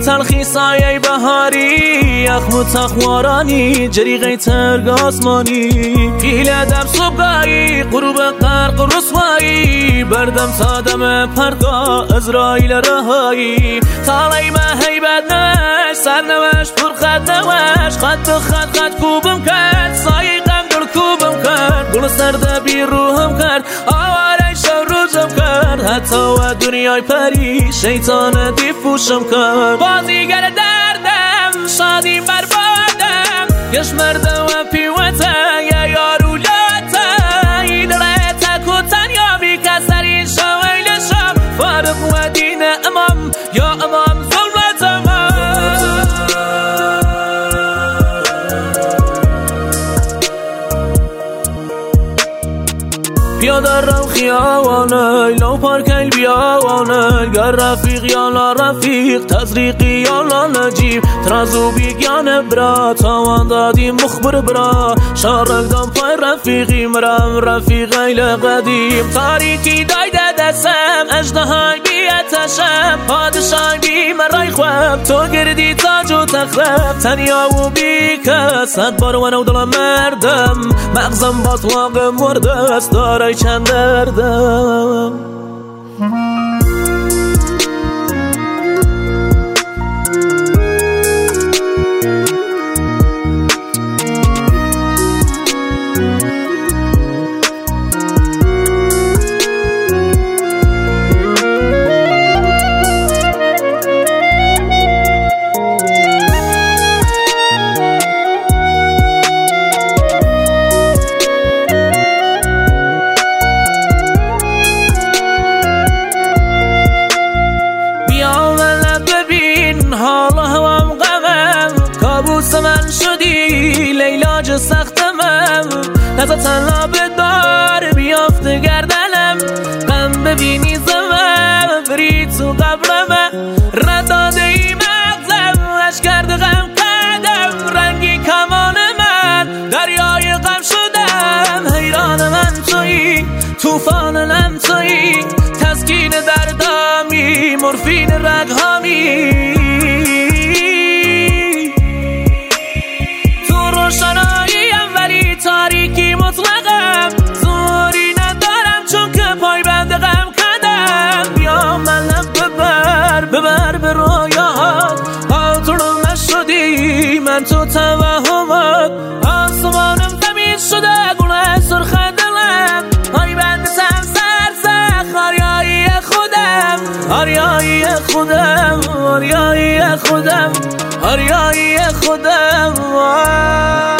تلخی سایه بهاری یخم و تخوارانی جریقه ترگ آسمانی پیل دم صبحایی غروب غرق رسوایی بردم سادم پرگاه ازرائیل رهایی تالی ما هیبت نوش سرنوش پر خط نوش خط به خط کوبم کرد سایه غم دل کوبم کرد گل سرده بی روحم کرد آواره شب روزم کرد حتی و دنیای پری شیطان دیفوشم کرد بازیگر دردم شادی بربادم یش مرده و پیوته یا یارولاته ایدره تک و تنیا بی کسری شویلشم فارق و دین امام یا امام ظلمت امام پیاده رو خیابانه لو پارکیل بیابانه گر رفیق یا لا رفیق تزریقی یا لا نجیب ترازو بیگانه برا تاوان دادی مخبر برا شارک دم پای رفیقی مرم رفیق ایل قدیم تاریکی دایده دستم اجدهای بیتشم پادشای بی مرای خواب تو گردی تاج و تخرب تنیا و بی کس صد بار و نو دلم مردم مغزم باطلاق مرده است داره چند دردم حالا هوام غمم کابوس من شدی لیلاج سختمم نزا تنها به دار بیافته گردنم غم ببینی زمم بری تو قبرم رد داده ای مغزم اش کرده غم کردم رنگی کمان من دریای غم شدم حیران من تویی توفان نم تویی تسکین دردامی مورفین رگهامی روشناییم ولی تاریکی مطلقم زوری ندارم چون که پای بند غم کردم بیا منم ببر به رویات آتونم نشدی من تو توهمات آسمانم زمین شده گونه سرخ دلم پای بند سم سرسخ آریایی خودم آریایی خودم آریایی خودم آریایی خودم